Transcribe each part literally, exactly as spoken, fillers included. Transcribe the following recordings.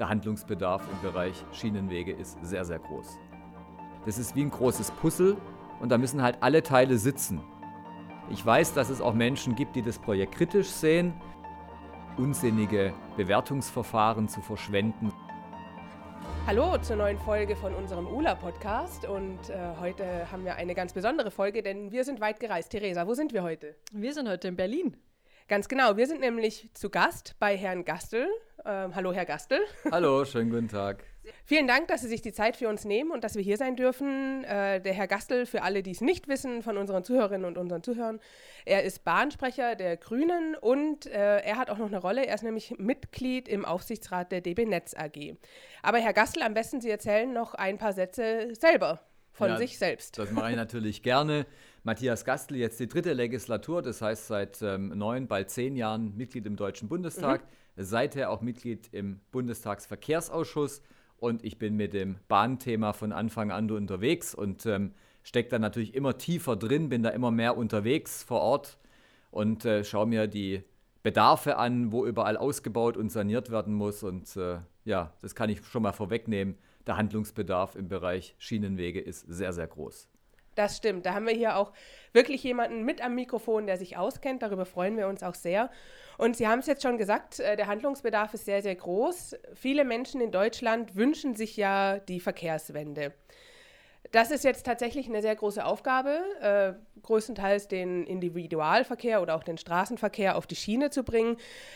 der Handlungsbedarf im Bereich Schienenwege ist sehr, sehr groß. Das ist wie ein großes Puzzle und da müssen halt alle Teile sitzen. Ich weiß, dass es auch Menschen gibt, die das Projekt kritisch sehen, unsinnige Bewertungsverfahren zu verschwenden. Hallo zur neuen Folge von unserem U L A-Podcast und äh, heute haben wir eine ganz besondere Folge, denn wir sind weit gereist. Theresa, wo sind wir heute? Wir sind heute in Berlin. Ganz genau, wir sind nämlich zu Gast bei Herrn Gastel. Ähm, hallo Herr Gastel. Hallo, schönen guten Tag. Vielen Dank, dass Sie sich die Zeit für uns nehmen und dass wir hier sein dürfen. Äh, der Herr Gastel, für alle, die es nicht wissen, von unseren Zuhörerinnen und unseren Zuhörern, er ist Bahnsprecher der Grünen und äh, er hat auch noch eine Rolle. Er ist nämlich Mitglied im Aufsichtsrat der D B Netz A G. Aber Herr Gastel, am besten Sie erzählen noch ein paar Sätze selber von ja, sich selbst. Das mache ich natürlich gerne. Matthias Gastel, jetzt die dritte Legislatur, das heißt seit ähm, neun, bald zehn Jahren Mitglied im Deutschen Bundestag, mhm. seither auch Mitglied im Bundestagsverkehrsausschuss. Und ich bin mit dem Bahnthema von Anfang an unterwegs und ähm, stecke da natürlich immer tiefer drin, bin da immer mehr unterwegs vor Ort und äh, schaue mir die Bedarfe an, wo überall ausgebaut und saniert werden muss. Und äh, ja, das kann ich schon mal vorwegnehmen. Der Handlungsbedarf im Bereich Schienenwege ist sehr, sehr groß. Das stimmt. Da haben wir hier auch wirklich jemanden mit am Mikrofon, der sich auskennt. Darüber freuen wir uns auch sehr. Und Sie haben es jetzt schon gesagt, der Handlungsbedarf ist sehr, sehr groß. Viele Menschen in Deutschland wünschen sich ja die Verkehrswende. Das ist jetzt tatsächlich eine sehr große Aufgabe, äh, größtenteils den Individualverkehr oder auch den Straßenverkehr auf die Schiene zu bringen.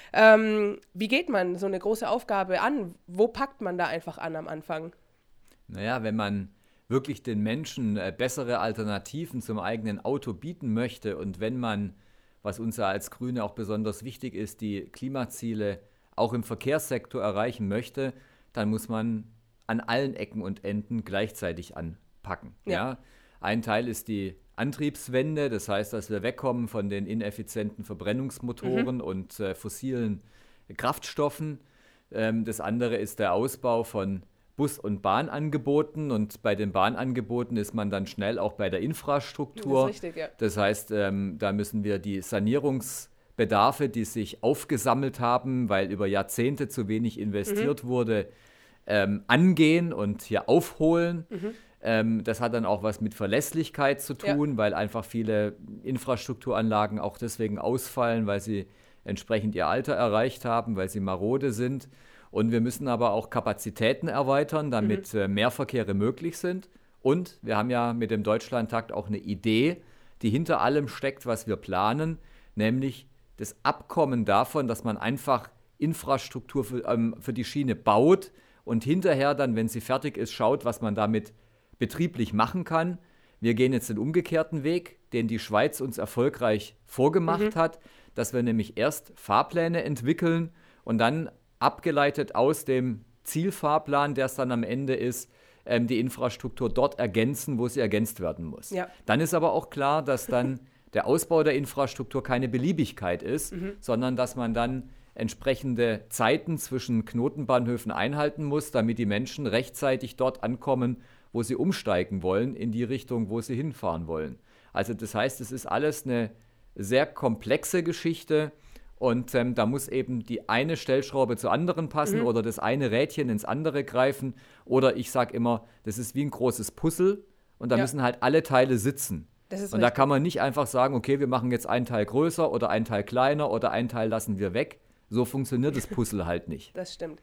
Ähm, wie geht man so eine große Aufgabe an? Wo packt man da einfach an am Anfang? Naja, wenn man wirklich den Menschen äh, bessere Alternativen zum eigenen Auto bieten möchte und wenn man, was uns ja als Grüne auch besonders wichtig ist, die Klimaziele auch im Verkehrssektor erreichen möchte, dann muss man an allen Ecken und Enden gleichzeitig anpacken. Ja. Ja? Ein Teil ist die Antriebswende, das heißt, dass wir wegkommen von den ineffizienten Verbrennungsmotoren mhm. und äh, fossilen Kraftstoffen. Ähm, das andere ist der Ausbau von Bus- und Bahnangeboten und bei den Bahnangeboten ist man dann schnell auch bei der Infrastruktur. Das ist richtig, ja. Das heißt, ähm, da müssen wir die Sanierungsbedarfe, die sich aufgesammelt haben, weil über Jahrzehnte zu wenig investiert mhm. wurde, ähm, angehen und hier aufholen. Mhm. Ähm, das hat dann auch was mit Verlässlichkeit zu tun, ja. weil einfach viele Infrastrukturanlagen auch deswegen ausfallen, weil sie entsprechend ihr Alter erreicht haben, weil sie marode sind. Und wir müssen aber auch Kapazitäten erweitern, damit mhm. äh, mehr Verkehre möglich sind. Und wir haben ja mit dem Deutschlandtakt auch eine Idee, die hinter allem steckt, was wir planen, nämlich das Abkommen davon, dass man einfach Infrastruktur für, ähm, für die Schiene baut und hinterher dann, wenn sie fertig ist, schaut, was man damit betrieblich machen kann. Wir gehen jetzt den umgekehrten Weg, den die Schweiz uns erfolgreich vorgemacht mhm. hat, dass wir nämlich erst Fahrpläne entwickeln und dann abgeleitet aus dem Zielfahrplan, der es dann am Ende ist, ähm, die Infrastruktur dort ergänzen, wo sie ergänzt werden muss. Ja. Dann ist aber auch klar, dass dann der Ausbau der Infrastruktur keine Beliebigkeit ist, mhm. sondern dass man dann entsprechende Zeiten zwischen Knotenbahnhöfen einhalten muss, damit die Menschen rechtzeitig dort ankommen, wo sie umsteigen wollen, in die Richtung, wo sie hinfahren wollen. Also das heißt, es ist alles eine sehr komplexe Geschichte. Und ähm, da muss eben die eine Stellschraube zur anderen passen mhm. oder das eine Rädchen ins andere greifen. Oder ich sage immer, das ist wie ein großes Puzzle und da ja. müssen halt alle Teile sitzen. Das ist und richtig. Da kann man nicht einfach sagen, okay, wir machen jetzt einen Teil größer oder einen Teil kleiner oder einen Teil lassen wir weg. So funktioniert das Puzzle halt nicht. Das stimmt.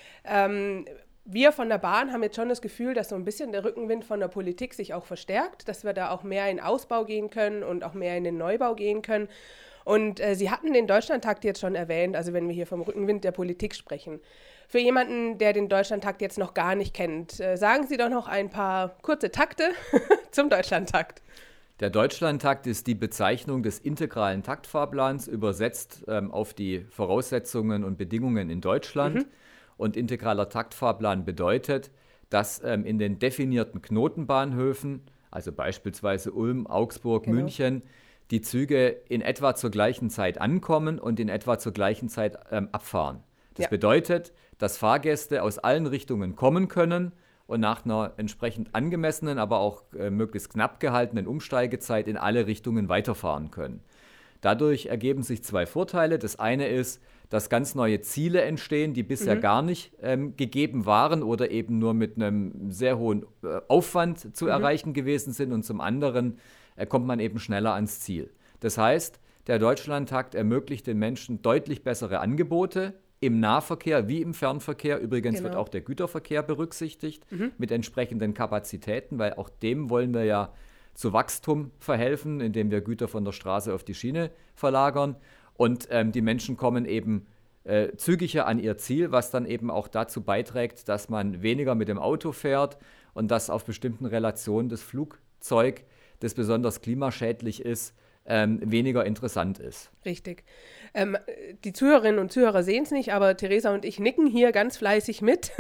Ähm, wir von der Bahn haben jetzt schon das Gefühl, dass so ein bisschen der Rückenwind von der Politik sich auch verstärkt, dass wir da auch mehr in Ausbau gehen können und auch mehr in den Neubau gehen können. Und äh, Sie hatten den Deutschlandtakt jetzt schon erwähnt, also wenn wir hier vom Rückenwind der Politik sprechen. Für jemanden, der den Deutschlandtakt jetzt noch gar nicht kennt, äh, sagen Sie doch noch ein paar kurze Takte zum Deutschlandtakt. Der Deutschlandtakt ist die Bezeichnung des integralen Taktfahrplans, übersetzt ähm, auf die Voraussetzungen und Bedingungen in Deutschland. Mhm. Und integraler Taktfahrplan bedeutet, dass ähm, in den definierten Knotenbahnhöfen, also beispielsweise Ulm, Augsburg, genau. München, die Züge in etwa zur gleichen Zeit ankommen und in etwa zur gleichen Zeit ähm, abfahren. Das ja. bedeutet, dass Fahrgäste aus allen Richtungen kommen können und nach einer entsprechend angemessenen, aber auch äh, möglichst knapp gehaltenen Umsteigezeit in alle Richtungen weiterfahren können. Dadurch ergeben sich zwei Vorteile. Das eine ist, dass ganz neue Ziele entstehen, die bisher mhm. gar nicht ähm, gegeben waren oder eben nur mit einem sehr hohen äh, Aufwand zu mhm. erreichen gewesen sind. Und zum anderen äh, kommt man eben schneller ans Ziel. Das heißt, der Deutschlandtakt ermöglicht den Menschen deutlich bessere Angebote im Nahverkehr wie im Fernverkehr. Übrigens genau. wird auch der Güterverkehr berücksichtigt mhm. mit entsprechenden Kapazitäten, weil auch dem wollen wir ja zu Wachstum verhelfen, indem wir Güter von der Straße auf die Schiene verlagern. Und ähm, die Menschen kommen eben äh, zügiger an ihr Ziel, was dann eben auch dazu beiträgt, dass man weniger mit dem Auto fährt und dass auf bestimmten Relationen das Flugzeug, das besonders klimaschädlich ist, ähm, weniger interessant ist. Richtig. Ähm, die Zuhörerinnen und Zuhörer sehen es nicht, aber Theresa und ich nicken hier ganz fleißig mit.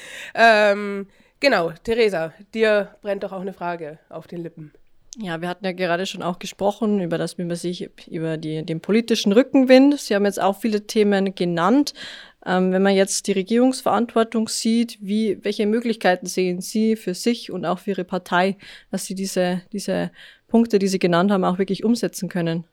ähm, genau, Theresa, dir brennt doch auch eine Frage auf den Lippen. Ja, wir hatten ja gerade schon auch gesprochen über das, wie man sich über die, den politischen Rückenwind. Sie haben jetzt auch viele Themen genannt. Ähm, wenn man jetzt die Regierungsverantwortung sieht, wie, welche Möglichkeiten sehen Sie für sich und auch für Ihre Partei, dass Sie diese, diese Punkte, die Sie genannt haben, auch wirklich umsetzen können?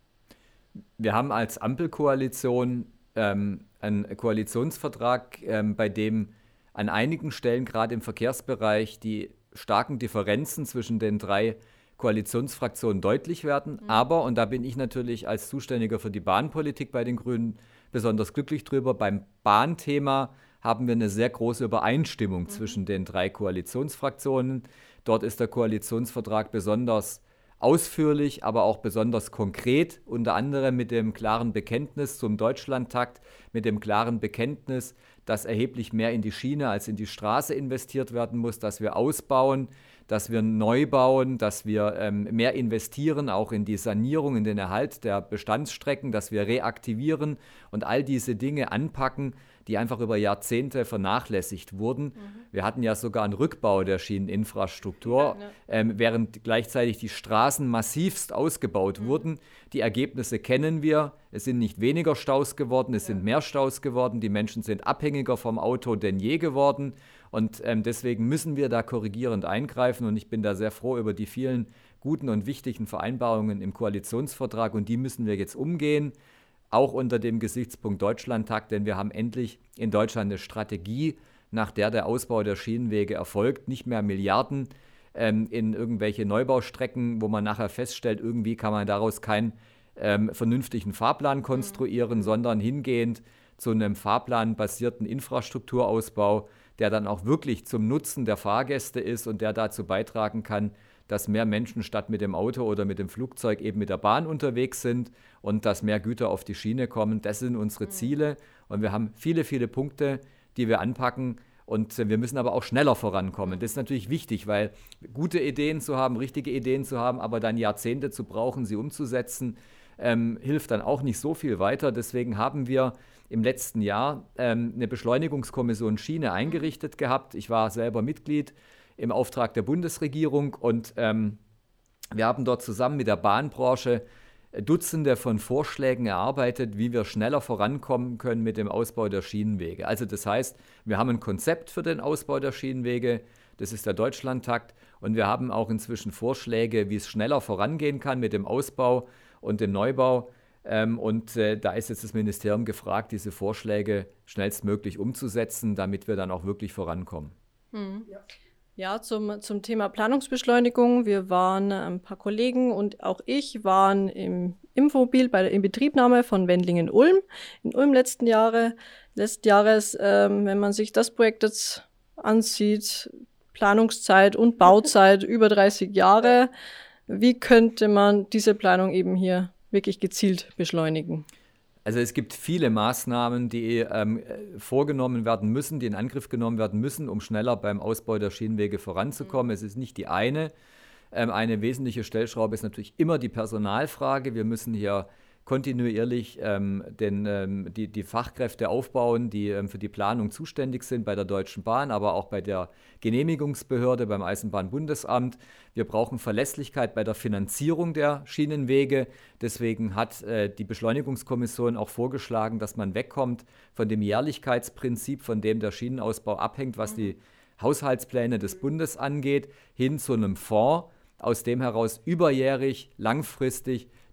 Wir haben als Ampelkoalition ähm, einen Koalitionsvertrag, ähm, bei dem an einigen Stellen, gerade im Verkehrsbereich, die starken Differenzen zwischen den drei Koalitionsfraktionen deutlich werden. Mhm. Aber, und da bin ich natürlich als Zuständiger für die Bahnpolitik bei den Grünen besonders glücklich drüber, beim Bahnthema haben wir eine sehr große Übereinstimmung mhm. zwischen den drei Koalitionsfraktionen. Dort ist der Koalitionsvertrag besonders ausführlich, aber auch besonders konkret, unter anderem mit dem klaren Bekenntnis zum Deutschlandtakt, mit dem klaren Bekenntnis, dass erheblich mehr in die Schiene als in die Straße investiert werden muss, dass wir ausbauen, dass wir neu bauen, dass wir ähm, mehr investieren, auch in die Sanierung, in den Erhalt der Bestandsstrecken, dass wir reaktivieren und all diese Dinge anpacken, die einfach über Jahrzehnte vernachlässigt wurden. Mhm. Wir hatten ja sogar einen Rückbau der Schieneninfrastruktur, ja, ja. Ähm, während gleichzeitig die Straßen massivst ausgebaut mhm. wurden. Die Ergebnisse kennen wir. Es sind nicht weniger Staus geworden, es ja. sind mehr Staus geworden. Die Menschen sind abhängiger vom Auto denn je geworden. Und ähm, deswegen müssen wir da korrigierend eingreifen. Und ich bin da sehr froh über die vielen guten und wichtigen Vereinbarungen im Koalitionsvertrag. Und die müssen wir jetzt umgehen, auch unter dem Gesichtspunkt Deutschlandtakt. Denn wir haben endlich in Deutschland eine Strategie, nach der der Ausbau der Schienenwege erfolgt. Nicht mehr Milliarden ähm, in irgendwelche Neubaustrecken, wo man nachher feststellt, irgendwie kann man daraus keinen ähm, vernünftigen Fahrplan konstruieren, mhm. sondern hingehend zu einem fahrplanbasierten Infrastrukturausbau, der dann auch wirklich zum Nutzen der Fahrgäste ist und der dazu beitragen kann, dass mehr Menschen statt mit dem Auto oder mit dem Flugzeug eben mit der Bahn unterwegs sind und dass mehr Güter auf die Schiene kommen. Das sind unsere Ziele und wir haben viele, viele Punkte, die wir anpacken und wir müssen aber auch schneller vorankommen. Das ist natürlich wichtig, weil gute Ideen zu haben, richtige Ideen zu haben, aber dann Jahrzehnte zu brauchen, sie umzusetzen, ähm, hilft dann auch nicht so viel weiter. Deswegen haben wir im letzten Jahr ähm, eine Beschleunigungskommission Schiene eingerichtet gehabt. Ich war selber Mitglied im Auftrag der Bundesregierung und ähm, wir haben dort zusammen mit der Bahnbranche Dutzende von Vorschlägen erarbeitet, wie wir schneller vorankommen können mit dem Ausbau der Schienenwege. Also das heißt, wir haben ein Konzept für den Ausbau der Schienenwege, das ist der Deutschlandtakt und wir haben auch inzwischen Vorschläge, wie es schneller vorangehen kann mit dem Ausbau und dem Neubau. Ähm, und äh, da ist jetzt das Ministerium gefragt, diese Vorschläge schnellstmöglich umzusetzen, damit wir dann auch wirklich vorankommen. Mhm. Ja. Ja, zum, zum Thema Planungsbeschleunigung. Wir waren, ein paar Kollegen und auch ich waren im Infomobil bei der Inbetriebnahme von Wendlingen-Ulm in Ulm letzten Jahre. Letzten Jahres, ähm, wenn man sich das Projekt jetzt ansieht, Planungszeit und Bauzeit über dreißig Jahre. Wie könnte man diese Planung eben hier wirklich gezielt beschleunigen? Also es gibt viele Maßnahmen, die ähm, vorgenommen werden müssen, die in Angriff genommen werden müssen, um schneller beim Ausbau der Schienenwege voranzukommen. Mhm. Es ist nicht die eine. Ähm, eine wesentliche Stellschraube ist natürlich immer die Personalfrage. Wir müssen hier kontinuierlich ähm, den, ähm, die, die Fachkräfte aufbauen, die ähm, für die Planung zuständig sind bei der Deutschen Bahn, aber auch bei der Genehmigungsbehörde, beim Eisenbahnbundesamt. Wir brauchen Verlässlichkeit bei der Finanzierung der Schienenwege. Deswegen hat äh, die Beschleunigungskommission auch vorgeschlagen, dass man wegkommt von dem Jährlichkeitsprinzip, von dem der Schienenausbau abhängt, was die Haushaltspläne des Bundes angeht, hin zu einem Fonds, aus dem heraus überjährig, langfristig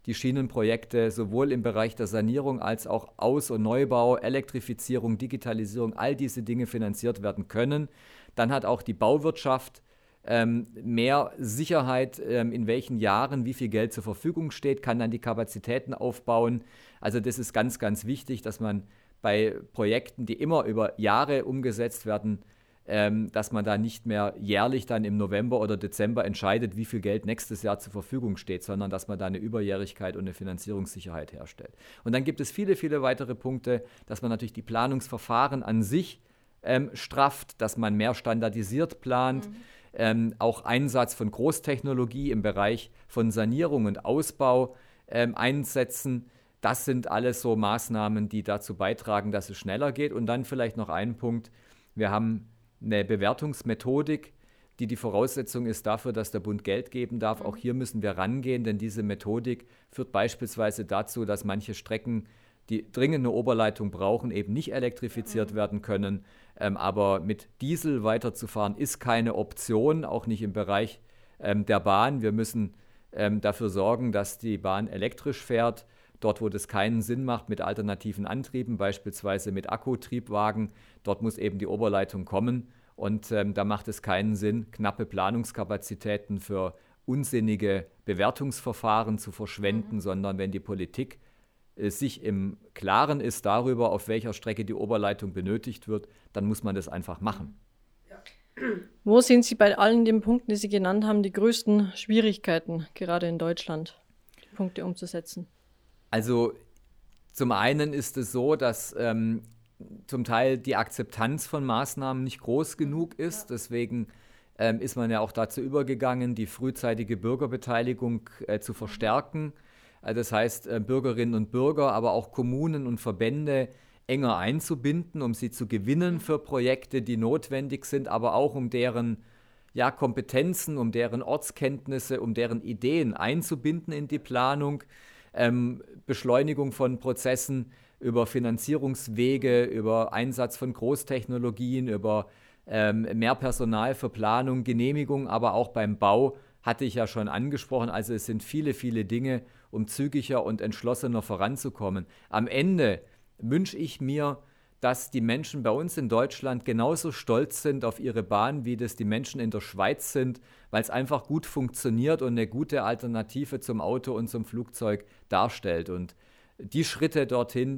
die Schienenprojekte sowohl im Bereich der Sanierung als auch Aus- und Neubau, Elektrifizierung, Digitalisierung, all diese Dinge finanziert werden können. Dann hat auch die Bauwirtschaft ähm, mehr Sicherheit, ähm, in welchen Jahren wie viel Geld zur Verfügung steht, kann dann die Kapazitäten aufbauen. Also das ist ganz, ganz wichtig, dass man bei Projekten, die immer über Jahre umgesetzt werden, ähm, dass man da nicht mehr jährlich dann im November oder Dezember entscheidet, wie viel Geld nächstes Jahr zur Verfügung steht, sondern dass man da eine Überjährigkeit und eine Finanzierungssicherheit herstellt. Und dann gibt es viele, viele weitere Punkte, dass man natürlich die Planungsverfahren an sich ähm, strafft, dass man mehr standardisiert plant, mhm. ähm, auch Einsatz von Großtechnologie im Bereich von Sanierung und Ausbau ähm, einsetzen. Das sind alles so Maßnahmen, die dazu beitragen, dass es schneller geht. Und dann vielleicht noch ein Punkt, wir haben eine Bewertungsmethodik, die die Voraussetzung ist dafür, dass der Bund Geld geben darf. Auch hier müssen wir rangehen, denn diese Methodik führt beispielsweise dazu, dass manche Strecken, die dringend eine Oberleitung brauchen, eben nicht elektrifiziert mhm. werden können. Ähm, aber mit Diesel weiterzufahren ist keine Option, auch nicht im Bereich ähm, der Bahn. Wir müssen ähm, dafür sorgen, dass die Bahn elektrisch fährt. Dort, wo das keinen Sinn macht, mit alternativen Antrieben, beispielsweise mit Akkutriebwagen, dort muss eben die Oberleitung kommen. Und ähm, da macht es keinen Sinn, knappe Planungskapazitäten für unsinnige Bewertungsverfahren zu verschwenden, mhm. sondern wenn die Politik äh, sich im Klaren ist darüber, auf welcher Strecke die Oberleitung benötigt wird, dann muss man das einfach machen. Ja. Wo sehen Sie bei allen den Punkten, die Sie genannt haben, die größten Schwierigkeiten, gerade in Deutschland, die Punkte umzusetzen? Also zum einen ist es so, dass ähm, zum Teil die Akzeptanz von Maßnahmen nicht groß genug ist. Deswegen ähm, ist man ja auch dazu übergegangen, die frühzeitige Bürgerbeteiligung äh, zu verstärken. Also das heißt, äh, Bürgerinnen und Bürger, aber auch Kommunen und Verbände enger einzubinden, um sie zu gewinnen für Projekte, die notwendig sind, aber auch um deren ja, Kompetenzen, um deren Ortskenntnisse, um deren Ideen einzubinden in die Planung. Ähm, Beschleunigung von Prozessen über Finanzierungswege, über Einsatz von Großtechnologien, über ähm, mehr Personal für Planung, Genehmigung, aber auch beim Bau, hatte ich ja schon angesprochen. Also es sind viele, viele Dinge, um zügiger und entschlossener voranzukommen. Am Ende wünsche ich mir, dass die Menschen bei uns in Deutschland genauso stolz sind auf ihre Bahn, wie das die Menschen in der Schweiz sind, weil es einfach gut funktioniert und eine gute Alternative zum Auto und zum Flugzeug darstellt. Und die Schritte dorthin,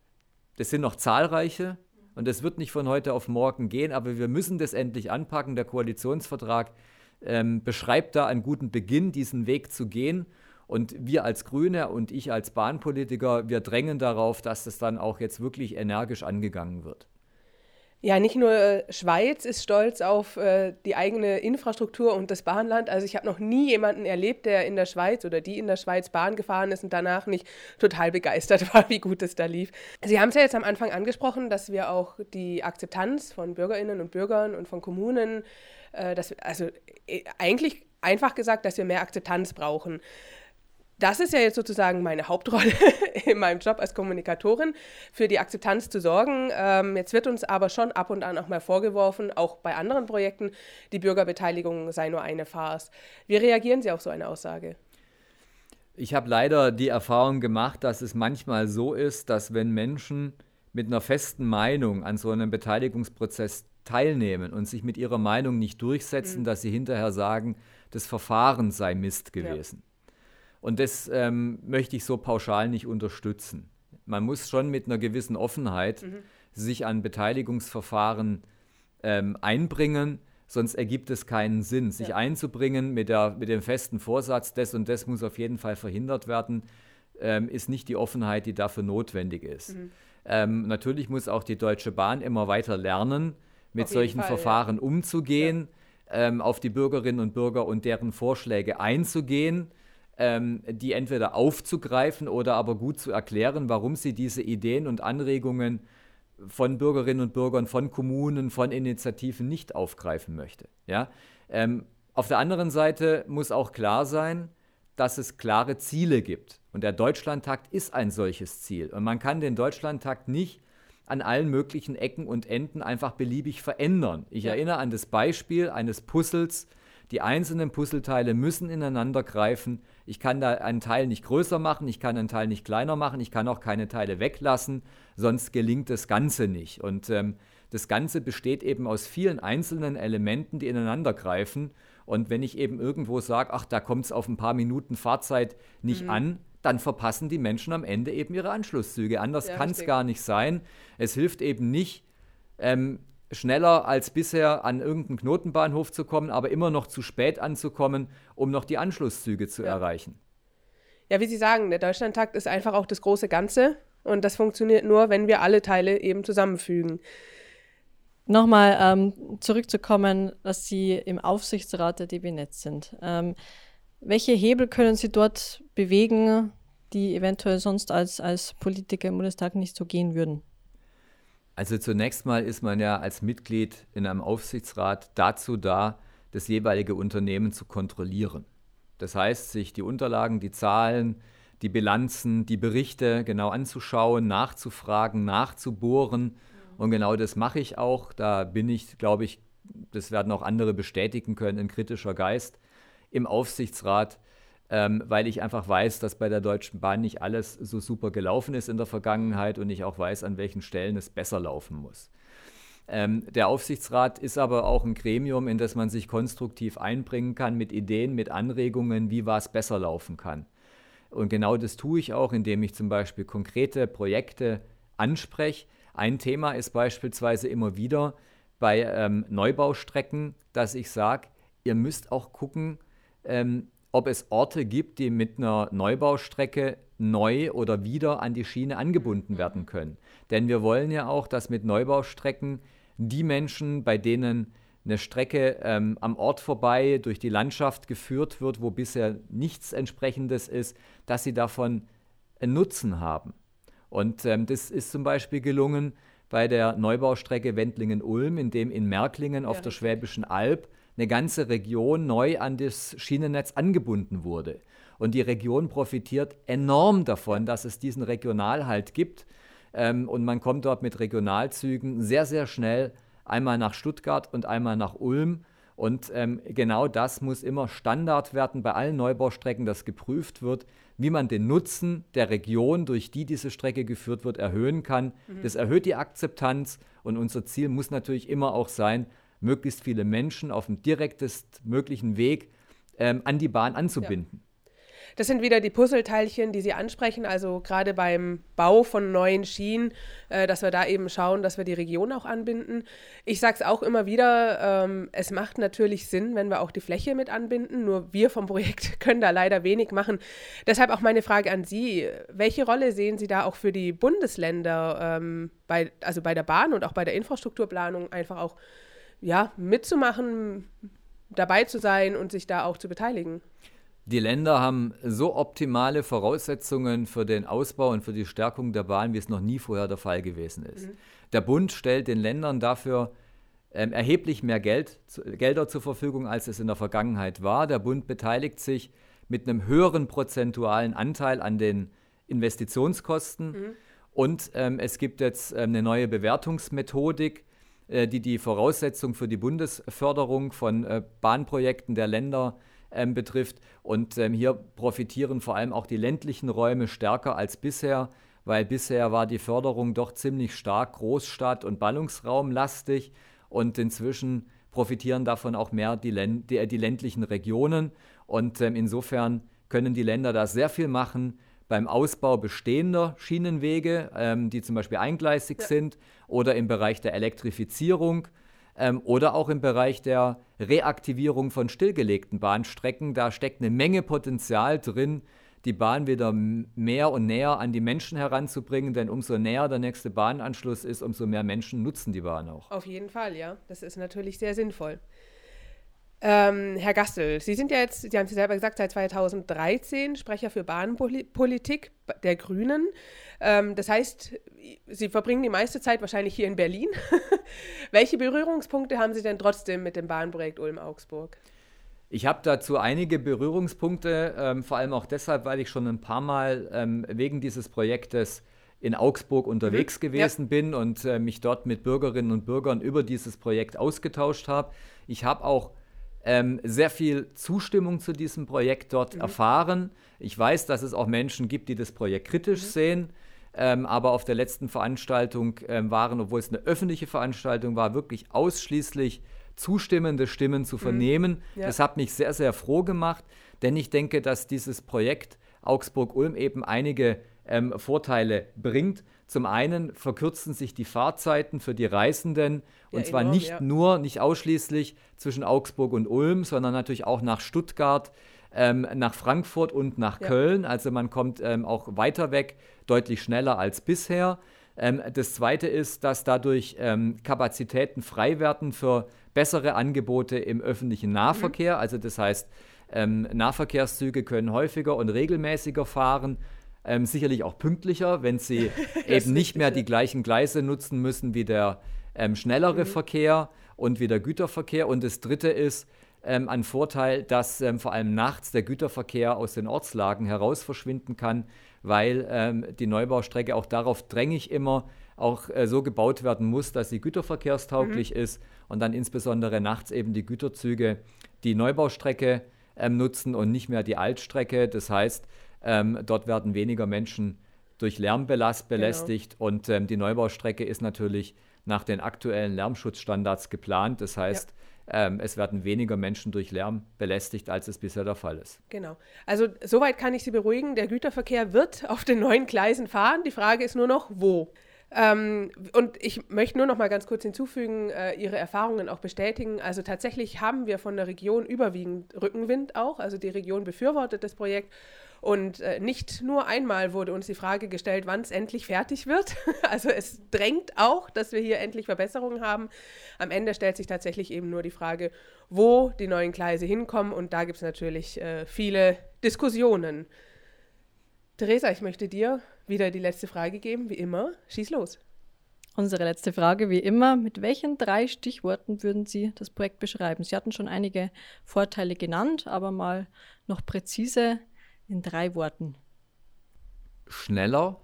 das sind noch zahlreiche und das wird nicht von heute auf morgen gehen, aber wir müssen das endlich anpacken. Der Koalitionsvertrag ähm, beschreibt da einen guten Beginn, diesen Weg zu gehen. Und wir als Grüne und ich als Bahnpolitiker, wir drängen darauf, dass das dann auch jetzt wirklich energisch angegangen wird. Ja, nicht nur äh, Schweiz ist stolz auf äh, die eigene Infrastruktur und das Bahnland. Also ich habe noch nie jemanden erlebt, der in der Schweiz oder die in der Schweiz Bahn gefahren ist und danach nicht total begeistert war, wie gut es da lief. Sie haben es ja jetzt am Anfang angesprochen, dass wir auch die Akzeptanz von Bürgerinnen und Bürgern und von Kommunen, äh, dass, also äh, eigentlich einfach gesagt, dass wir mehr Akzeptanz brauchen. Das ist ja jetzt sozusagen meine Hauptrolle in meinem Job als Kommunikatorin, für die Akzeptanz zu sorgen. Ähm, jetzt wird uns aber schon ab und an auch mal vorgeworfen, auch bei anderen Projekten, die Bürgerbeteiligung sei nur eine Farce. Wie reagieren Sie auf so eine Aussage? Ich habe leider die Erfahrung gemacht, dass es manchmal so ist, dass wenn Menschen mit einer festen Meinung an so einem Beteiligungsprozess teilnehmen und sich mit ihrer Meinung nicht durchsetzen, mhm. dass sie hinterher sagen, das Verfahren sei Mist gewesen. Ja. Und das ähm, möchte ich so pauschal nicht unterstützen. Man muss schon mit einer gewissen Offenheit mhm. sich an Beteiligungsverfahren ähm, einbringen, sonst ergibt es keinen Sinn. Sich ja. einzubringen mit, der, mit dem festen Vorsatz, das und das muss auf jeden Fall verhindert werden, ähm, ist nicht die Offenheit, die dafür notwendig ist. Mhm. Ähm, natürlich muss auch die Deutsche Bahn immer weiter lernen, mit solchen Fall, Verfahren ja. umzugehen, ja. Ähm, auf die Bürgerinnen und Bürger und deren Vorschläge einzugehen, Ähm, die entweder aufzugreifen oder aber gut zu erklären, warum sie diese Ideen und Anregungen von Bürgerinnen und Bürgern, von Kommunen, von Initiativen nicht aufgreifen möchte. Ja? Ähm, auf der anderen Seite muss auch klar sein, dass es klare Ziele gibt. Und der Deutschlandtakt ist ein solches Ziel. Und man kann den Deutschlandtakt nicht an allen möglichen Ecken und Enden einfach beliebig verändern. Ich ja. erinnere an das Beispiel eines Puzzles, Die einzelnen Puzzleteile müssen ineinander greifen. Ich kann da einen Teil nicht größer machen, ich kann einen Teil nicht kleiner machen, ich kann auch keine Teile weglassen, sonst gelingt das Ganze nicht. Und ähm, das Ganze besteht eben aus vielen einzelnen Elementen, die ineinander greifen. Und wenn ich eben irgendwo sage, ach, da kommt es auf ein paar Minuten Fahrzeit nicht mhm. an, dann verpassen die Menschen am Ende eben ihre Anschlusszüge. Anders ja, kann es gar nicht sein. Es hilft eben nicht, ähm, schneller als bisher an irgendeinen Knotenbahnhof zu kommen, aber immer noch zu spät anzukommen, um noch die Anschlusszüge zu ja. erreichen. Ja, wie Sie sagen, der Deutschlandtakt ist einfach auch das große Ganze und das funktioniert nur, wenn wir alle Teile eben zusammenfügen. Nochmal ähm, zurückzukommen, dass Sie im Aufsichtsrat der D B Netz sind. Ähm, welche Hebel können Sie dort bewegen, die eventuell sonst als, als Politiker im Bundestag nicht so gehen würden? Also zunächst mal ist man ja als Mitglied in einem Aufsichtsrat dazu da, das jeweilige Unternehmen zu kontrollieren. Das heißt, sich die Unterlagen, die Zahlen, die Bilanzen, die Berichte genau anzuschauen, nachzufragen, nachzubohren. Und genau das mache ich auch. Da bin ich, glaube ich, das werden auch andere bestätigen können, ein kritischer Geist im Aufsichtsrat, ähm, weil ich einfach weiß, dass bei der Deutschen Bahn nicht alles so super gelaufen ist in der Vergangenheit und ich auch weiß, an welchen Stellen es besser laufen muss. Ähm, der Aufsichtsrat ist aber auch ein Gremium, in das man sich konstruktiv einbringen kann mit Ideen, mit Anregungen, wie was besser laufen kann. Und genau das tue ich auch, indem ich zum Beispiel konkrete Projekte anspreche. Ein Thema ist beispielsweise immer wieder bei ähm, Neubaustrecken, dass ich sage, ihr müsst auch gucken, ähm, ob es Orte gibt, die mit einer Neubaustrecke neu oder wieder an die Schiene angebunden werden können. Denn wir wollen ja auch, dass mit Neubaustrecken die Menschen, bei denen eine Strecke ähm, am Ort vorbei durch die Landschaft geführt wird, wo bisher nichts Entsprechendes ist, dass sie davon einen Nutzen haben. Und ähm, das ist zum Beispiel gelungen bei der Neubaustrecke Wendlingen-Ulm, in dem in Märklingen auf ja, der Schwäbischen Alb eine ganze Region neu an das Schienennetz angebunden wurde. Und die Region profitiert enorm davon, dass es diesen Regionalhalt gibt. Ähm, und man kommt dort mit Regionalzügen sehr, sehr schnell einmal nach Stuttgart und einmal nach Ulm. Und ähm, genau das muss immer Standard werden bei allen Neubaustrecken, dass geprüft wird, wie man den Nutzen der Region, durch die diese Strecke geführt wird, erhöhen kann. Mhm. Das erhöht die Akzeptanz und unser Ziel muss natürlich immer auch sein, möglichst viele Menschen auf dem direktestmöglichen Weg ähm, an die Bahn anzubinden. Ja. Das sind wieder die Puzzleteilchen, die Sie ansprechen, also gerade beim Bau von neuen Schienen, äh, dass wir da eben schauen, dass wir die Region auch anbinden. Ich sage es auch immer wieder, ähm, es macht natürlich Sinn, wenn wir auch die Fläche mit anbinden, nur wir vom Projekt können da leider wenig machen. Deshalb auch meine Frage an Sie, welche Rolle sehen Sie da auch für die Bundesländer, ähm, bei, also bei der Bahn und auch bei der Infrastrukturplanung einfach auch ja, mitzumachen, dabei zu sein und sich da auch zu beteiligen? Die Länder haben so optimale Voraussetzungen für den Ausbau und für die Stärkung der Bahn, wie es noch nie vorher der Fall gewesen ist. Mhm. Der Bund stellt den Ländern dafür ähm, erheblich mehr Geld, zu, Gelder zur Verfügung, als es in der Vergangenheit war. Der Bund beteiligt sich mit einem höheren prozentualen Anteil an den Investitionskosten. Mhm. Und ähm, es gibt jetzt ähm, eine neue Bewertungsmethodik, äh, die die Voraussetzung für die Bundesförderung von äh, Bahnprojekten der Länder Ähm, betrifft. Und ähm, hier profitieren vor allem auch die ländlichen Räume stärker als bisher, weil bisher war die Förderung doch ziemlich stark Großstadt- und Ballungsraumlastig und inzwischen profitieren davon auch mehr die, Län- die, die ländlichen Regionen. Und ähm, insofern können die Länder da sehr viel machen beim Ausbau bestehender Schienenwege, ähm, die zum Beispiel eingleisig ja. sind, oder im Bereich der Elektrifizierung. Ähm, oder auch im Bereich der Reaktivierung von stillgelegten Bahnstrecken. Da steckt eine Menge Potenzial drin, die Bahn wieder mehr und näher an die Menschen heranzubringen, denn umso näher der nächste Bahnanschluss ist, umso mehr Menschen nutzen die Bahn auch. Auf jeden Fall, ja. Das ist natürlich sehr sinnvoll. Ähm, Herr Gastel, Sie sind ja jetzt, Sie haben es selber gesagt, seit zweitausenddreizehn Sprecher für Bahnpolitik der Grünen. Ähm, das heißt, Sie verbringen die meiste Zeit wahrscheinlich hier in Berlin. Welche Berührungspunkte haben Sie denn trotzdem mit dem Bahnprojekt Ulm-Augsburg? Ich habe dazu einige Berührungspunkte, ähm, vor allem auch deshalb, weil ich schon ein paar Mal ähm, wegen dieses Projektes in Augsburg unterwegs mhm. gewesen ja. bin und äh, mich dort mit Bürgerinnen und Bürgern über dieses Projekt ausgetauscht habe. Ich habe auch ähm, sehr viel Zustimmung zu diesem Projekt dort mhm. erfahren. Ich weiß, dass es auch Menschen gibt, die das Projekt kritisch mhm. sehen. Ähm, aber auf der letzten Veranstaltung ähm, waren, obwohl es eine öffentliche Veranstaltung war, wirklich ausschließlich zustimmende Stimmen zu vernehmen. Mhm. Ja. Das hat mich sehr, sehr froh gemacht, denn ich denke, dass dieses Projekt Augsburg-Ulm eben einige ähm, Vorteile bringt. Zum einen verkürzen sich die Fahrzeiten für die Reisenden und ja, zwar enorm, nicht ja. nur, nicht ausschließlich zwischen Augsburg und Ulm, sondern natürlich auch nach Stuttgart, ähm, nach Frankfurt und nach ja. Köln. Also man kommt ähm, auch weiter weg, deutlich schneller als bisher. Ähm, das Zweite ist, dass dadurch ähm, Kapazitäten frei werden für bessere Angebote im öffentlichen Nahverkehr. Mhm. Also das heißt, ähm, Nahverkehrszüge können häufiger und regelmäßiger fahren, ähm, sicherlich auch pünktlicher, wenn sie eben nicht mehr die gleichen Gleise nutzen müssen wie der ähm, schnellere mhm. Verkehr und wie der Güterverkehr. Und das Dritte ist ähm, ein Vorteil, dass ähm, vor allem nachts der Güterverkehr aus den Ortslagen heraus verschwinden kann, weil ähm, die Neubaustrecke, auch darauf dränge ich immer, auch äh, so gebaut werden muss, dass sie güterverkehrstauglich mhm. ist und dann insbesondere nachts eben die Güterzüge die Neubaustrecke ähm, nutzen und nicht mehr die Altstrecke. Das heißt, ähm, dort werden weniger Menschen durch Lärm belast, belästigt genau. und ähm, die Neubaustrecke ist natürlich nach den aktuellen Lärmschutzstandards geplant. Das heißt, ja. Ähm, es werden weniger Menschen durch Lärm belästigt, als es bisher der Fall ist. Genau. Also soweit kann ich Sie beruhigen, der Güterverkehr wird auf den neuen Gleisen fahren. Die Frage ist nur noch, wo. Ähm, und ich möchte nur noch mal ganz kurz hinzufügen, äh, Ihre Erfahrungen auch bestätigen. Also tatsächlich haben wir von der Region überwiegend Rückenwind auch. Also die Region befürwortet das Projekt. Und äh, nicht nur einmal wurde uns die Frage gestellt, wann es endlich fertig wird. Also es drängt auch, dass wir hier endlich Verbesserungen haben. Am Ende stellt sich tatsächlich eben nur die Frage, wo die neuen Gleise hinkommen. Und da gibt es natürlich äh, viele Diskussionen. Theresa, ich möchte dir wieder die letzte Frage geben, wie immer. Schieß los. Unsere letzte Frage, wie immer. Mit welchen drei Stichworten würden Sie das Projekt beschreiben? Sie hatten schon einige Vorteile genannt, aber mal noch präzise in drei Worten. Schneller,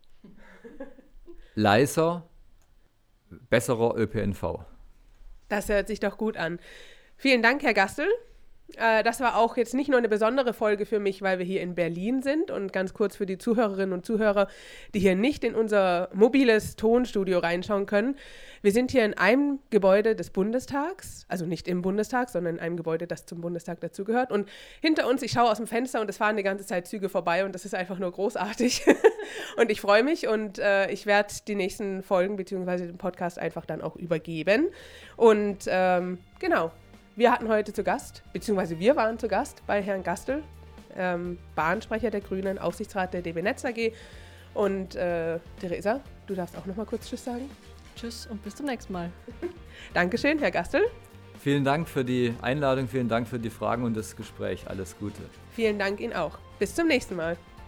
leiser, besserer Ö P N V. Das hört sich doch gut an. Vielen Dank, Herr Gastel. Äh, das war auch jetzt nicht nur eine besondere Folge für mich, weil wir hier in Berlin sind und ganz kurz für die Zuhörerinnen und Zuhörer, die hier nicht in unser mobiles Tonstudio reinschauen können. Wir sind hier in einem Gebäude des Bundestags, also nicht im Bundestag, sondern in einem Gebäude, das zum Bundestag dazugehört. Und hinter uns, ich schaue aus dem Fenster und es fahren die ganze Zeit Züge vorbei und das ist einfach nur großartig. Und ich freue mich und äh, ich werde die nächsten Folgen bzw. den Podcast einfach dann auch übergeben. Und ähm, genau. Wir hatten heute zu Gast, beziehungsweise wir waren zu Gast bei Herrn Gastel, ähm, Bahnsprecher der Grünen, Aufsichtsrat der D B Netz A G. Und äh, Theresa, du darfst auch noch mal kurz Tschüss sagen. Tschüss und bis zum nächsten Mal. Dankeschön, Herr Gastel. Vielen Dank für die Einladung, vielen Dank für die Fragen und das Gespräch. Alles Gute. Vielen Dank Ihnen auch. Bis zum nächsten Mal.